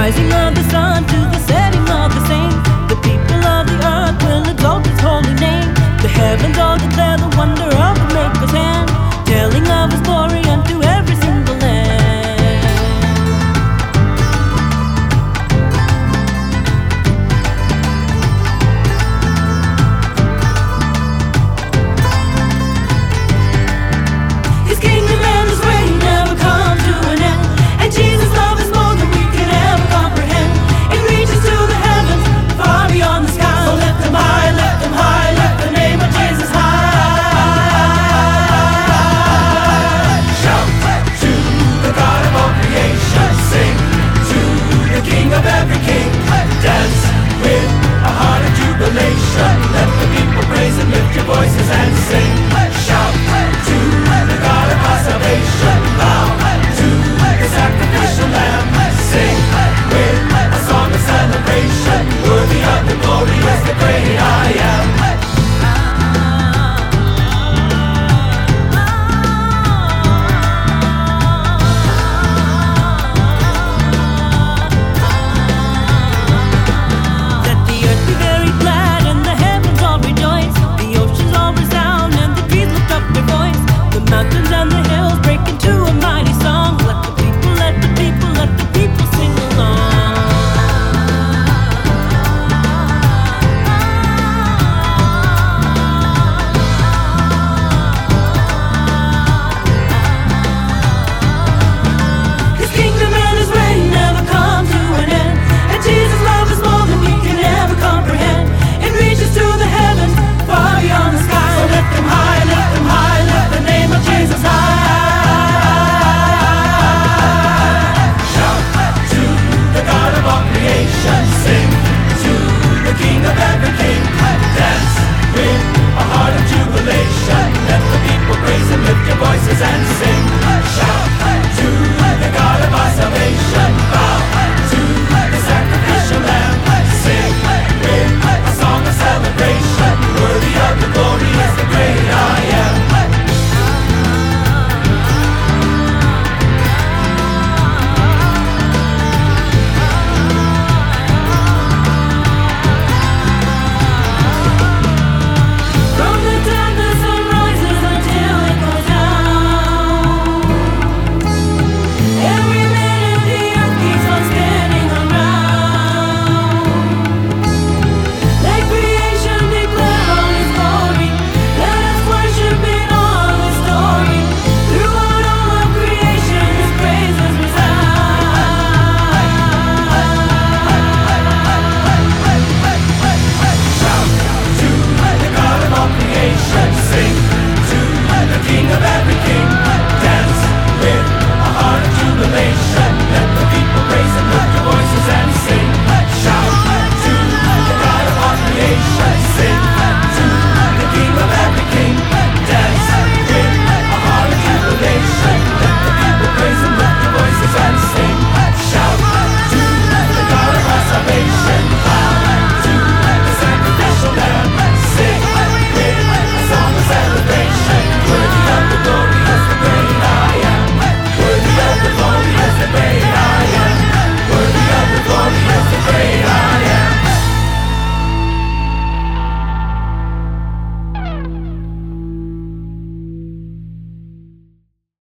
rising of the sun to the setting of the same. The people of the earth will exalt His holy name. The heavens all declare the wonder of the Maker's hand, telling of His glory unto every single land. His kingdom and His reign never come to an end, and Jesus' love is more than we can ever comprehend. It reaches to the heavens, far beyond the sky. So lift Him high, lift Him high, lift the name of Jesus high. Shout to the God of all creation. Sing to the King of every king. Dance with a heart of jubilation. Let the people praise and lift your voices and sing. Shout to the God of our salvation. Bow to the sacrificial lamb. Sing with a song of celebration. Worthy of the glory is the great I am. Let the earth be very glad and the heavens all rejoice. The oceans all resound and the trees lift up their voice. The mountains and the hills break into a mighty song. Let the people, let the people, let the people sing along. His kingdom and His reign never come to an end, and Jesus' love is more than we can ever comprehend. It reaches to the heavens, far beyond the sky. So lift Him high, lift Him high, lift the name of Jesus high. Shout to the God of all creation. Sing to the King of every king. Dance with a heart of jubilation. Let the people praise and lift your voices and sing. Shout